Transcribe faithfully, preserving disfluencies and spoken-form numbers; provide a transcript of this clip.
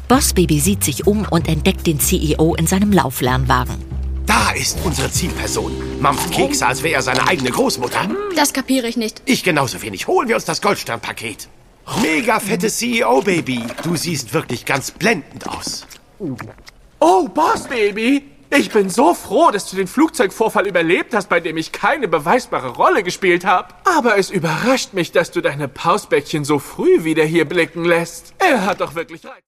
Boss Baby sieht sich um und entdeckt den C E O in seinem Lauflernwagen. Da ist unsere Zielperson. Mampft Kekse, als wäre er seine eigene Großmutter. Das kapiere ich nicht. Ich genauso wenig. Holen wir uns das Goldstern-Paket. Mega fettes C E O-Baby. Du siehst wirklich ganz blendend aus. Oh, Boss Baby. Ich bin so froh, dass du den Flugzeugvorfall überlebt hast, bei dem ich keine beweisbare Rolle gespielt habe. Aber es überrascht mich, dass du deine Pausbäckchen so früh wieder hier blicken lässt. Er hat doch wirklich recht.